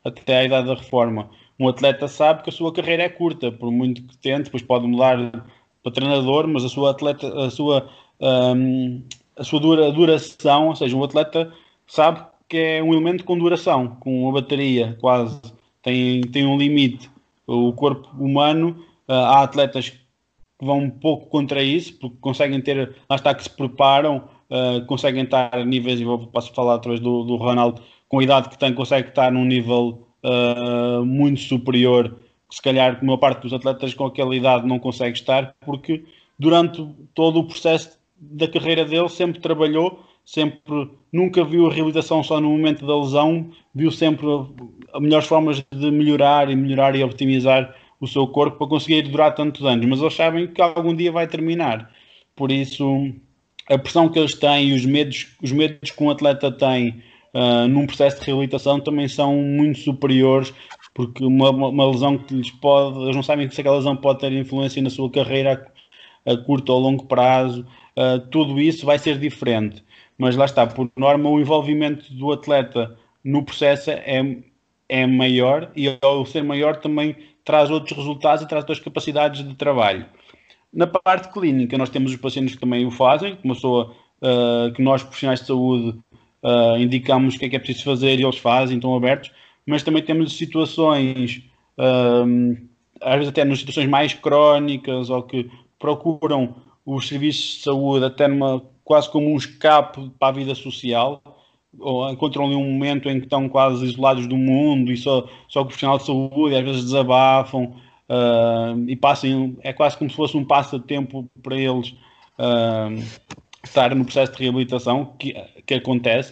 até à idade da reforma. Um atleta sabe que a sua carreira é curta, por muito que tente, depois pode mudar para treinador, mas a sua atleta, a sua, um, a sua dura, duração, ou seja, um atleta sabe que é um elemento com duração, com uma bateria quase, tem, tem um limite. O corpo humano, uh, há atletas que vão um pouco contra isso, porque conseguem ter, lá está, que se preparam, uh, conseguem estar a níveis, e vou, posso falar através do, do Ronaldo, com a idade que tem, consegue estar num nível uh, muito superior, que se calhar a maior parte dos atletas com aquela idade não consegue estar, porque durante todo o processo da carreira dele sempre trabalhou, sempre, nunca viu a reabilitação só no momento da lesão, viu sempre as melhores formas de melhorar e melhorar e optimizar o seu corpo para conseguir durar tantos anos, mas eles sabem que algum dia vai terminar. Por isso, a pressão que eles têm e os medos, os medos que um atleta tem uh, num processo de reabilitação também são muito superiores, porque uma, uma lesão que lhes pode, eles não sabem se aquela lesão pode ter influência na sua carreira a, a curto ou longo prazo, uh, tudo isso vai ser diferente. Mas lá está, por norma, o envolvimento do atleta no processo é, é maior, e ao ser maior também traz outros resultados e traz outras capacidades de trabalho. Na parte clínica, nós temos os pacientes que também o fazem, uma pessoa uh, que nós, profissionais de saúde, uh, indicamos o que é que é preciso fazer e eles fazem, estão abertos, mas também temos situações, uh, às vezes até nas situações mais crónicas, ou que procuram os serviços de saúde até numa, quase como um escape para a vida social, ou encontram ali um momento em que estão quase isolados do mundo e só, só com o profissional de saúde, e às vezes desabafam uh, e passam, é quase como se fosse um passatempo para eles uh, estar no processo de reabilitação que, que acontece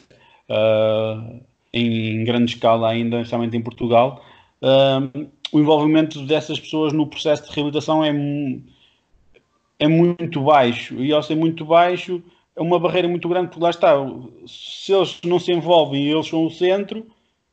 uh, em grande escala ainda, especialmente em Portugal. Uh, o envolvimento dessas pessoas no processo de reabilitação é, é muito baixo, e ao ser muito baixo é uma barreira muito grande, porque lá está, se eles não se envolvem e eles são o centro,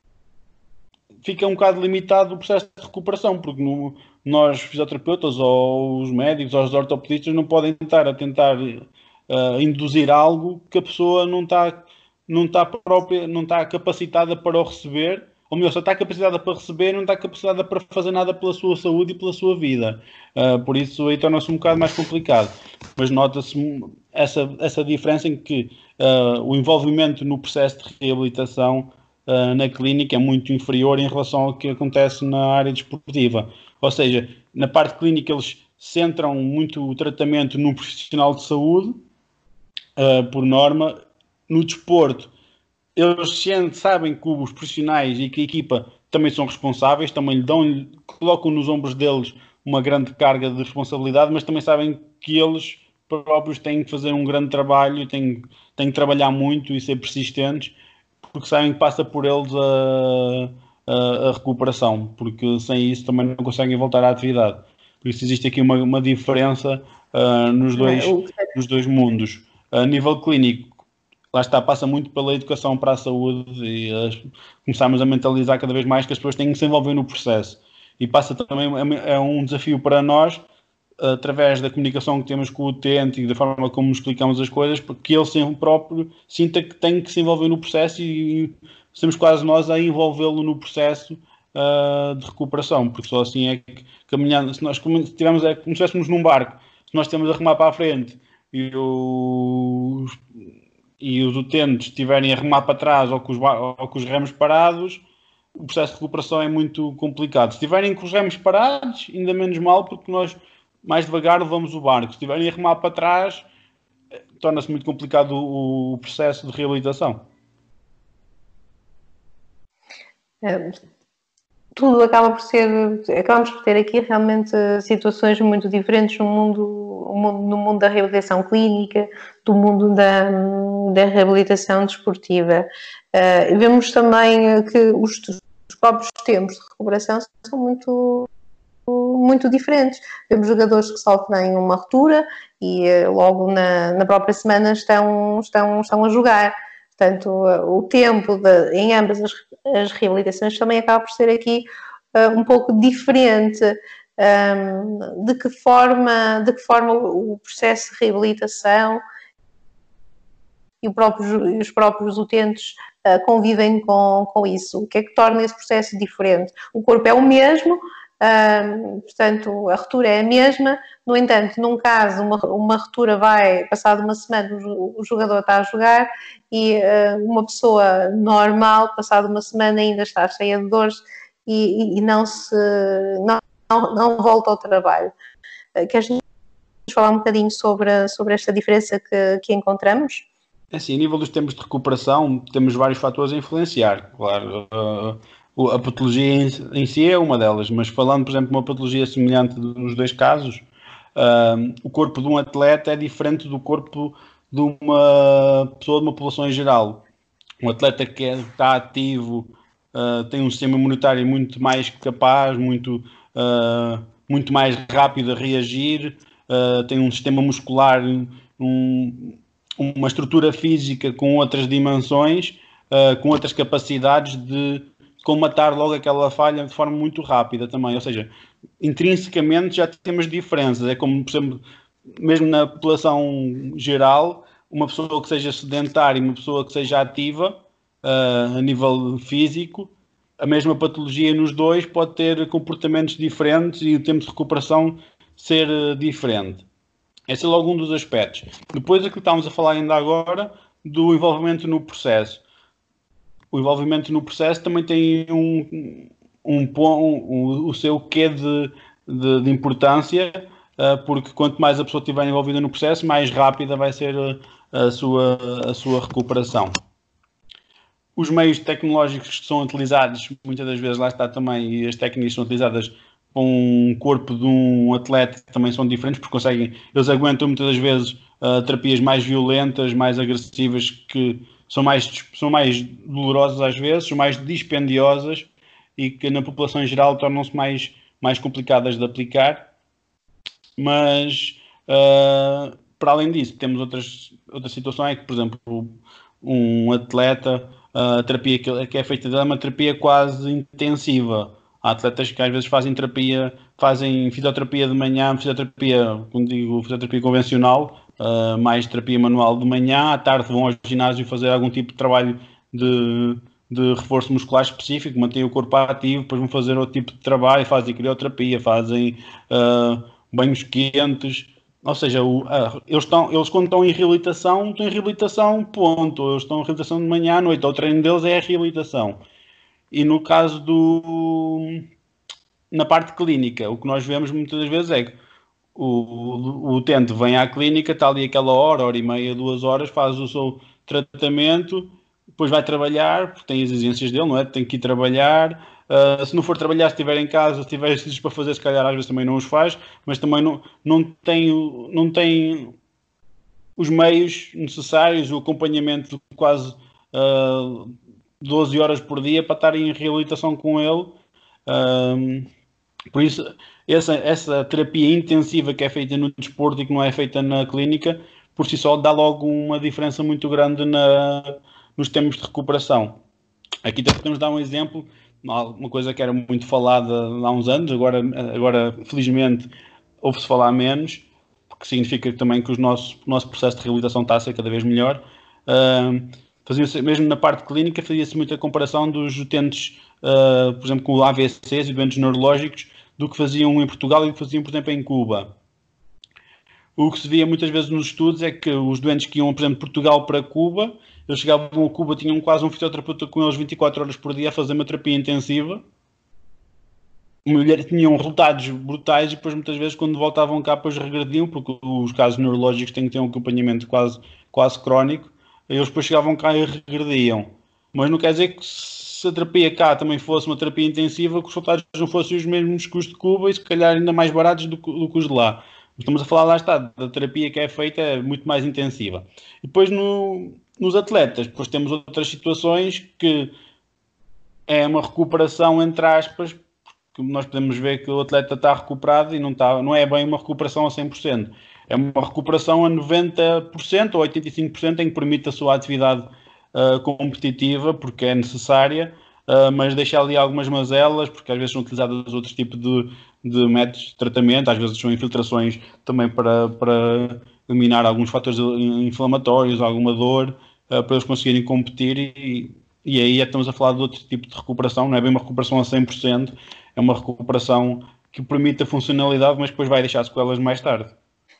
fica um bocado limitado o processo de recuperação, porque no, nós, fisioterapeutas, ou os médicos, ou os ortopedistas, não podem estar a tentar uh, induzir algo que a pessoa não está, não está própria, não está capacitada para o receber, ou melhor, só está capacitada para receber e não está capacitada para fazer nada pela sua saúde e pela sua vida. Uh, por isso aí torna-se um bocado mais complicado. Mas nota-se essa, essa diferença em que uh, o envolvimento no processo de reabilitação uh, na clínica é muito inferior em relação ao que acontece na área desportiva. Ou seja, na parte clínica eles centram muito o tratamento no profissional de saúde, uh, por norma. No desporto, eles sabem que os profissionais e que a equipa também são responsáveis, também lhe dão, colocam nos ombros deles uma grande carga de responsabilidade, mas também sabem que eles próprios têm que fazer um grande trabalho, têm, têm que trabalhar muito e ser persistentes, porque sabem que passa por eles a, a, a recuperação, porque sem isso também não conseguem voltar à atividade. Por isso existe aqui uma, uma diferença uh, nos, dois, nos dois mundos. A nível clínico, lá está, passa muito pela educação para a saúde, e uh, começamos a mentalizar cada vez mais que as pessoas têm que se envolver no processo. E passa também, é um desafio para nós, através da comunicação que temos com o utente e da forma como explicamos as coisas, para que ele sempre próprio sinta que tem que se envolver no processo, e somos quase nós a envolvê-lo no processo uh, de recuperação, porque só assim é que caminhando, se nós se tivermos, é como se estivéssemos num barco, se nós temos a remar para a frente e os, e os utentes estiverem a remar para trás, ou com, os, ou com os remos parados, o processo de recuperação é muito complicado. Se estiverem com os remos parados, ainda menos mal, porque nós mais devagar levamos o barco. Se estiverem a remar para trás, torna-se muito complicado o, o processo de reabilitação. É, tudo acaba por ser, acabamos por ter aqui realmente situações muito diferentes no mundo, no mundo da reabilitação clínica, do mundo da, da reabilitação desportiva. Uh, vemos também que os, os próprios tempos de recuperação são muito, muito diferentes. Vemos jogadores que sofrem uma ruptura e uh, logo na, na própria semana estão, estão, estão a jogar. Portanto, uh, o tempo de, em ambas as, as reabilitações também acaba por ser aqui uh, um pouco diferente. Um, de que forma, de que forma o processo de reabilitação e o próprio, os próprios utentes uh, convivem com, com isso. O que é que torna esse processo diferente? O corpo é o mesmo, uh, portanto, a ruptura é a mesma, no entanto, num caso, uma, uma ruptura vai, passado uma semana, o, o jogador está a jogar e uh, uma pessoa normal, passado uma semana, ainda está cheia de dores e, e, e não, se, não, não, não volta ao trabalho. Uh, queres falar um bocadinho sobre, sobre esta diferença que, que encontramos? É assim, a nível dos tempos de recuperação, temos vários fatores a influenciar. Claro, uh, a patologia em, em si é uma delas, mas falando, por exemplo, de uma patologia semelhante nos dois casos, uh, o corpo de um atleta é diferente do corpo de uma pessoa de uma população em geral. Um atleta que é, está ativo, uh, tem um sistema imunitário muito mais capaz, muito, uh, muito mais rápido a reagir, uh, tem um sistema muscular, um, uma estrutura física com outras dimensões, uh, com outras capacidades de comatar logo aquela falha de forma muito rápida também. Ou seja, intrinsecamente já temos diferenças. É como, por exemplo, mesmo na população geral, uma pessoa que seja sedentária e uma pessoa que seja ativa uh, a nível físico, a mesma patologia nos dois pode ter comportamentos diferentes e o tempo de recuperação ser uh, diferente. Esse é logo um dos aspectos. Depois, aquilo que estávamos a falar ainda agora, do envolvimento no processo. O envolvimento no processo também tem um, um, um, um, o seu quê de, de, de importância, uh, porque quanto mais a pessoa estiver envolvida no processo, mais rápida vai ser a, a, sua, a sua recuperação. Os meios tecnológicos que são utilizados, muitas das vezes lá está também, e as técnicas são utilizadas para um corpo de um atleta também são diferentes, porque conseguem, eles aguentam muitas das vezes uh, terapias mais violentas, mais agressivas, que são mais, são mais dolorosas às vezes, são mais dispendiosas e que na população em geral tornam-se mais, mais complicadas de aplicar. Mas, uh, para além disso, temos outras, outras situações, é que, por exemplo, um atleta, a terapia que, que é feita dele é uma terapia quase intensiva. Há atletas que às vezes fazem terapia, fazem fisioterapia de manhã, fisioterapia, como digo, fisioterapia convencional, uh, mais terapia manual de manhã, à tarde vão ao ginásio fazer algum tipo de trabalho de, de reforço muscular específico, mantêm o corpo ativo, depois vão fazer outro tipo de trabalho, fazem crioterapia, fazem uh, banhos quentes. Ou seja, o, uh, eles, estão, eles quando estão em reabilitação, estão em reabilitação, ponto. Eles estão em reabilitação de manhã à noite. O treino deles é a reabilitação. E no caso do... na parte clínica, o que nós vemos muitas das vezes é que o, o utente vem à clínica, está ali aquela hora, hora e meia, duas horas, faz o seu tratamento, depois vai trabalhar, porque tem as exigências dele, não é? Tem que ir trabalhar. Uh, se não for trabalhar, se estiver em casa, se tiver exercícios para fazer, se calhar às vezes também não os faz, mas também não, não, tem, não tem os meios necessários, o acompanhamento de quase uh, doze horas por dia para estar em reabilitação com ele. Um, por isso, essa, essa terapia intensiva que é feita no desporto e que não é feita na clínica, por si só dá logo uma diferença muito grande na, nos tempos de recuperação. Aqui podemos dar um exemplo, uma coisa que era muito falada há uns anos, agora, agora felizmente ouve-se falar menos, porque significa também que os nossos, o nosso processo de reabilitação está a ser cada vez melhor. Uh, fazia-se, mesmo na parte clínica, fazia-se muita comparação dos utentes, uh, por exemplo, com A V Cs e doentes neurológicos, do que faziam em Portugal e do que faziam, por exemplo, em Cuba. O que se via muitas vezes nos estudos é que os doentes que iam, por exemplo, de Portugal para Cuba, eles chegavam a Cuba, tinham quase um fisioterapeuta com eles vinte e quatro horas por dia a fazer uma terapia intensiva. Tinham resultados brutais e depois muitas vezes quando voltavam cá depois regrediam, porque os casos neurológicos têm que ter um acompanhamento quase, quase crónico. Eles depois chegavam cá e regrediam. Mas não quer dizer que se a terapia cá também fosse uma terapia intensiva, que os resultados não fossem os mesmos que os de Cuba e se calhar ainda mais baratos do que, do que os de lá. Estamos a falar, lá está, da terapia que é feita é muito mais intensiva. E depois no, nos atletas, depois temos outras situações que é uma recuperação entre aspas, porque nós podemos ver que o atleta está recuperado e não, está, não é bem uma recuperação a cem por cento. É uma recuperação a noventa por cento ou oitenta e cinco por cento em que permite a sua atividade uh, competitiva, porque é necessária, uh, mas deixa ali algumas mazelas, porque às vezes são utilizados outros tipos de, de métodos de tratamento, às vezes são infiltrações também para, para eliminar alguns fatores inflamatórios, alguma dor, uh, para eles conseguirem competir e, e aí estamos a falar de outro tipo de recuperação, não é bem uma recuperação a cem por cento, é uma recuperação que permite a funcionalidade, mas depois vai deixar sequelas mais tarde.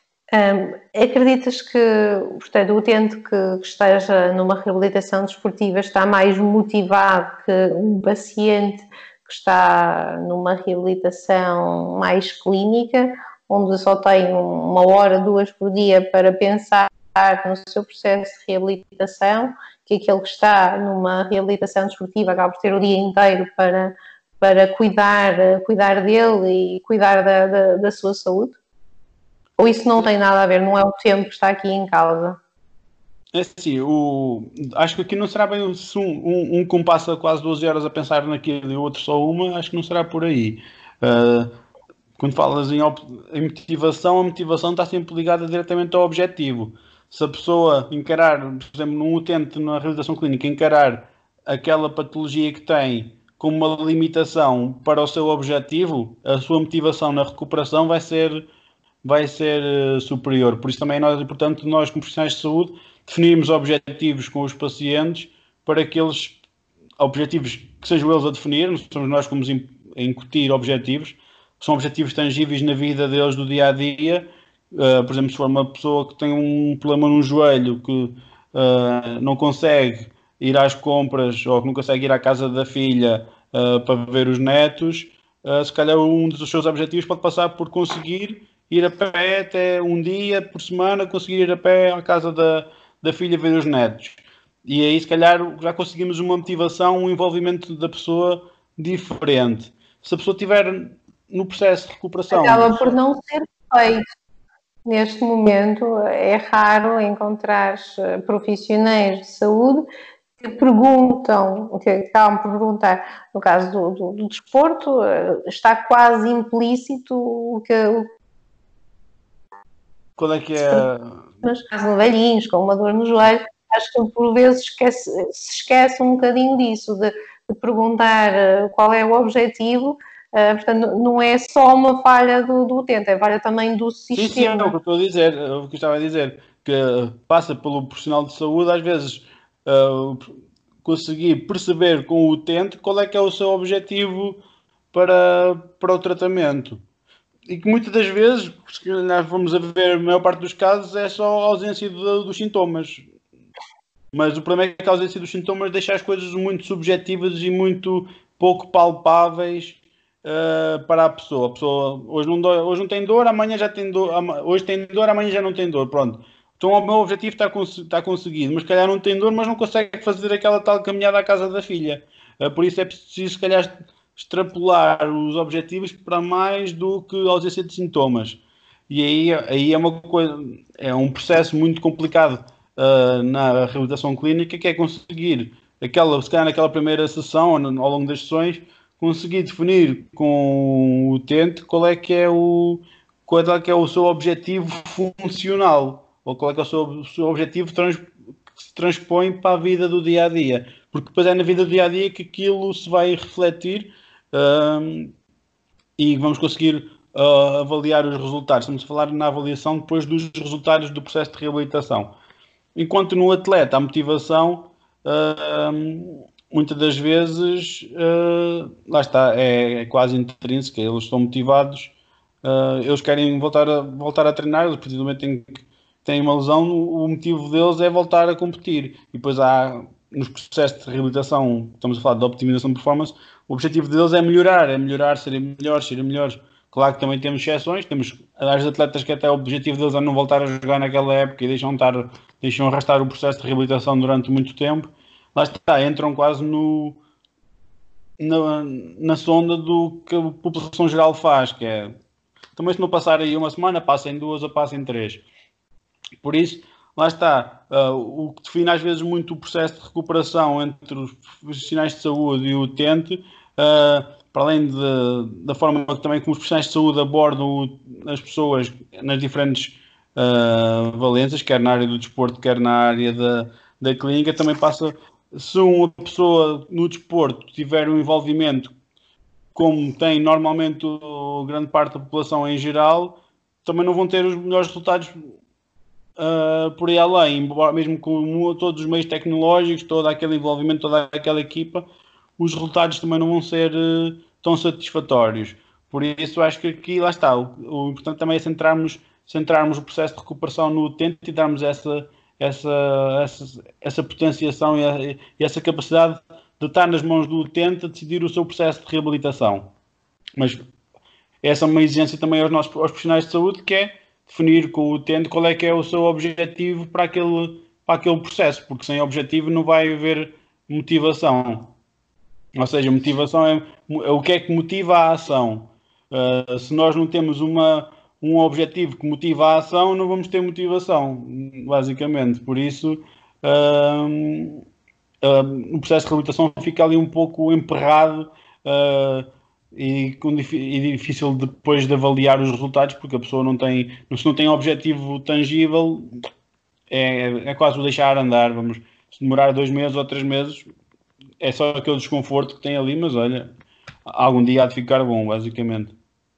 Um, acreditas que, portanto, o utente que esteja numa reabilitação desportiva está mais motivado que um paciente que está numa reabilitação mais clínica, onde só tem uma hora, duas por dia para pensar no seu processo de reabilitação, que aquele que está numa reabilitação desportiva acaba por ter o dia inteiro para, para cuidar, cuidar dele e cuidar da, da, da sua saúde? Ou isso não tem nada a ver, não é o tempo que está aqui em causa? É assim, o, acho que aqui não será bem um, um, um que passa quase doze horas a pensar naquilo e o outro só uma, acho que não será por aí. Uh, quando falas em, em motivação, a motivação está sempre ligada diretamente ao objetivo. Se a pessoa encarar, por exemplo, num utente na reabilitação clínica, encarar aquela patologia que tem como uma limitação para o seu objetivo, a sua motivação na recuperação vai ser vai ser uh, superior. Por isso também é importante nós, como profissionais de saúde, definirmos objetivos com os pacientes para que eles, objetivos que sejam eles a definir, não somos nós que vamos incutir objetivos, são objetivos tangíveis na vida deles do dia a dia. Uh, por exemplo, se for uma pessoa que tem um problema no joelho, que uh, não consegue ir às compras ou que não consegue ir à casa da filha uh, para ver os netos, uh, se calhar um dos seus objetivos pode passar por conseguir ir a pé até um dia por semana, conseguir ir a pé à casa da, da filha ver os netos. E aí, se calhar, já conseguimos uma motivação, um envolvimento da pessoa diferente. Se a pessoa estiver no processo de recuperação... Acaba por não ser feito. Neste momento, é raro encontrar profissionais de saúde que perguntam, que acabam por perguntar, no caso do, do, do desporto, está quase implícito o que... Qual é que é? Nos casos velhinhos, com uma dor no joelho, acho que por vezes esquece, se esquece um bocadinho disso, de, de perguntar qual é o objetivo. Uh, portanto, não é só uma falha do, do utente, é falha também do sistema. Sim, sim, é o que eu estou a dizer, é o que eu estava a dizer, que passa pelo profissional de saúde, às vezes, uh, conseguir perceber com o utente qual é que é o seu objetivo para, para o tratamento. E que muitas das vezes, se nós vamos a ver a maior parte dos casos, é só a ausência de, dos sintomas. Mas o problema é que a ausência dos sintomas deixa as coisas muito subjetivas e muito pouco palpáveis uh, para a pessoa. A pessoa hoje não, dói, hoje não tem dor, amanhã já tem dor, hoje tem dor, amanhã já não tem dor. Pronto. Então o meu objetivo está, cons está conseguido, mas se calhar não tem dor, mas não consegue fazer aquela tal caminhada à casa da filha. Uh, por isso é preciso, se calhar, extrapolar os objetivos para mais do que a ausência de sintomas. E aí, aí é uma coisa, é um processo muito complicado uh, na reabilitação clínica, que é conseguir, aquela, se calhar naquela primeira sessão, ao longo das sessões, conseguir definir com o utente qual é que é o, qual é que é o seu objetivo funcional, ou qual é que é o seu, o seu objetivo trans, que se transpõe para a vida do dia a dia. Porque depois é na vida do dia a dia que aquilo se vai refletir um, e vamos conseguir uh, avaliar os resultados. Estamos a falar na avaliação depois dos resultados do processo de reabilitação. Enquanto no atleta a motivação uh, muitas das vezes uh, lá está, é, é quase intrínseca. Eles estão motivados, uh, eles querem voltar a, voltar a treinar, eles precisamente têm, têm uma lesão, o motivo deles é voltar a competir. E depois há nos processos de reabilitação, estamos a falar de optimização de performance, o objetivo deles é melhorar, é melhorar, serem melhores, serem melhores. Claro que também temos exceções, temos as atletas que até o objetivo deles é não voltar a jogar naquela época e deixam, estar, deixam arrastar o processo de reabilitação durante muito tempo. Lá está, entram quase no, na, na sonda do que a população geral faz, que é, também se não passar aí uma semana, passa em duas ou passa em três. Por isso, lá está, uh, o que define às vezes muito o processo de recuperação entre os profissionais de saúde e o utente, uh, para além de, da forma que também como os profissionais de saúde abordam as pessoas nas diferentes uh, valências, quer na área do desporto, quer na área da, da clínica, também passa, se uma pessoa no desporto tiver um envolvimento como tem normalmente o, grande parte da população em geral, também não vão ter os melhores resultados uh, por aí além, embora mesmo com todos os meios tecnológicos, todo aquele envolvimento, toda aquela equipa, os resultados também não vão ser uh, tão satisfatórios. Por isso, acho que aqui, lá está, o, o importante também é centrarmos, centrarmos o processo de recuperação no utente e darmos essa, essa, essa, essa potenciação e, a, e essa capacidade de estar nas mãos do utente a decidir o seu processo de reabilitação. Mas essa é uma exigência também aos nossos aos profissionais de saúde, que é definir com o utente qual é que é o seu objetivo para aquele, para aquele processo, porque sem objetivo não vai haver motivação. Ou seja, motivação é, é o que é que motiva a ação. Uh, se nós não temos uma, um objetivo que motiva a ação, não vamos ter motivação, basicamente. Por isso, uh, uh, o processo de reabilitação fica ali um pouco emperrado uh, e, com, e difícil depois de avaliar os resultados, porque a pessoa não tem, se não tem objetivo tangível, é, é quase o deixar andar. Vamos, se demorar dois meses ou três meses, é só aquele desconforto que tem ali, mas olha, algum dia há de ficar bom, basicamente.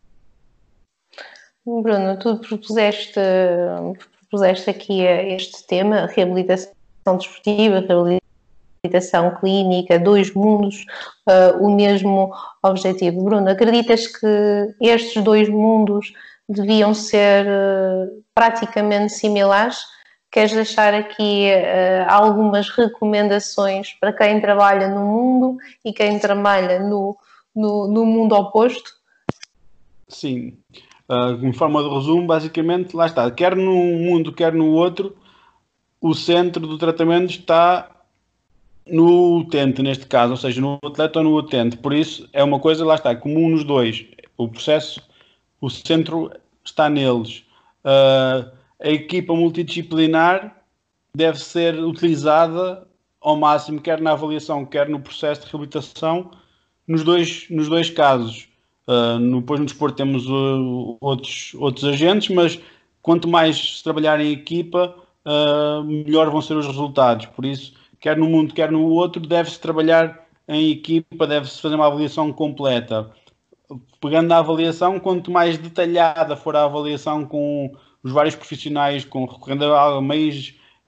Bruno, tu propuseste, propuseste aqui este tema, reabilitação desportiva, reabilitação clínica, dois mundos, uh, o mesmo objetivo. Bruno, acreditas que estes dois mundos deviam ser uh, praticamente similares? Queres deixar aqui uh, algumas recomendações para quem trabalha no mundo e quem trabalha no, no, no mundo oposto? Sim. Uh, em forma de resumo, basicamente, lá está. Quer num mundo, quer no outro, o centro do tratamento está no utente, neste caso, ou seja, no atleta ou no utente. Por isso, é uma coisa, lá está, comum nos dois. O processo, o centro está neles. Uh, a equipa multidisciplinar deve ser utilizada ao máximo, quer na avaliação, quer no processo de reabilitação, nos dois, nos dois casos. Uh, depois no desporto temos uh, outros, outros agentes, mas quanto mais se trabalhar em equipa, uh, melhor vão ser os resultados. Por isso, quer no mundo, quer no outro, deve-se trabalhar em equipa, deve-se fazer uma avaliação completa. Pegando na avaliação, quanto mais detalhada for a avaliação com os vários profissionais, com, recorrendo a meios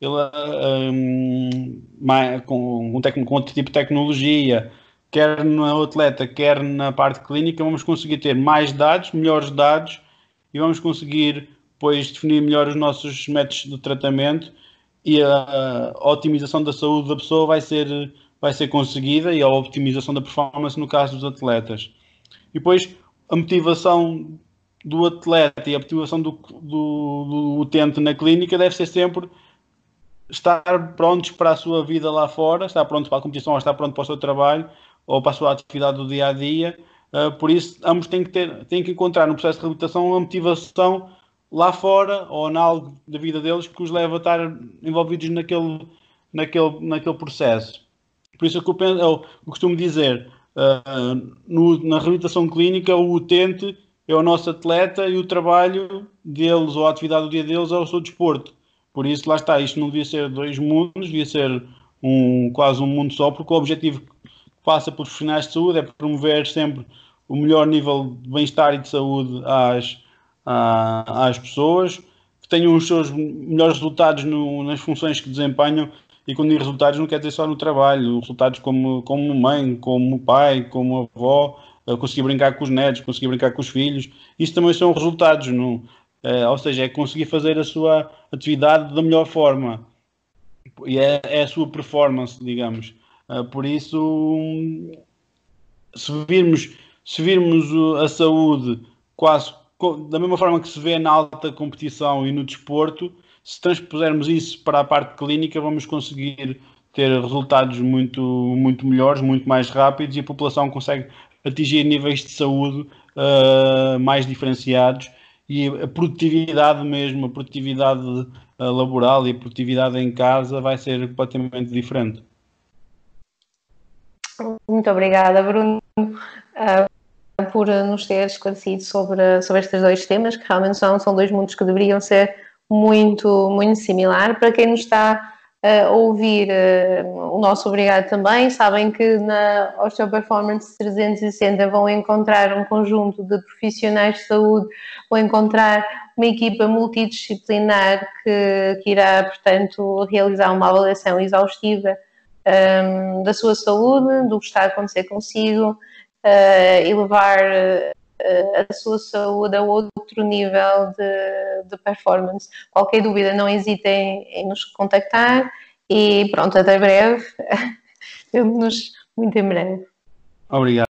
um, com, um tecno, com outro tipo de tecnologia, quer no atleta, quer na parte clínica, vamos conseguir ter mais dados, melhores dados, e vamos conseguir depois definir melhor os nossos métodos de tratamento, e a, a otimização da saúde da pessoa vai ser, vai ser conseguida, e a optimização da performance no caso dos atletas. E depois a motivação do atleta e a motivação do, do, do utente na clínica deve ser sempre estar prontos para a sua vida lá fora, estar pronto para a competição ou estar pronto para o seu trabalho ou para a sua atividade do dia a dia. Uh, por isso, ambos têm que, ter, têm que encontrar no processo de reabilitação uma motivação lá fora ou em algo da vida deles que os leva a estar envolvidos naquele, naquele, naquele processo. Por isso é que eu, penso, eu costumo dizer, uh, no, na reabilitação clínica, o utente é o nosso atleta e o trabalho deles ou a atividade do dia deles é o seu desporto. Por isso, lá está, isto não devia ser dois mundos, devia ser um, quase um mundo só, porque o objetivo que passa pelos profissionais de saúde é promover sempre o melhor nível de bem-estar e de saúde às, às pessoas, que tenham os seus melhores resultados no, nas funções que desempenham, e quando digo resultados não quer dizer só no trabalho, resultados como, como mãe, como pai, como avó, conseguir brincar com os netos, conseguir brincar com os filhos, isso também são resultados, não? É, ou seja, é conseguir fazer a sua atividade da melhor forma, e é, é a sua performance, digamos. Uh, por isso, se virmos, se virmos a saúde quase da mesma forma que se vê na alta competição e no desporto, se transpusermos isso para a parte clínica, vamos conseguir ter resultados muito, muito melhores, muito mais rápidos, e a população consegue atingir níveis de saúde uh, mais diferenciados, e a produtividade mesmo, a produtividade uh, laboral e a produtividade em casa vai ser completamente diferente. Muito obrigada, Bruno, uh, por nos ter esclarecido sobre, sobre estes dois temas, que realmente são, são dois mundos que deveriam ser muito, muito similares. Para quem nos está a ouvir, uh, o nosso obrigado também. Sabem que na Osteoperformance trezentos e sessenta vão encontrar um conjunto de profissionais de saúde, vão encontrar uma equipa multidisciplinar que, que irá, portanto, realizar uma avaliação exaustiva um, da sua saúde, do que está a acontecer consigo uh, e levar uh, a sua saúde a outro nível de, de performance. Qualquer dúvida, não hesitem em nos contactar e pronto, até breve. Vemo-nos muito em breve. Obrigado.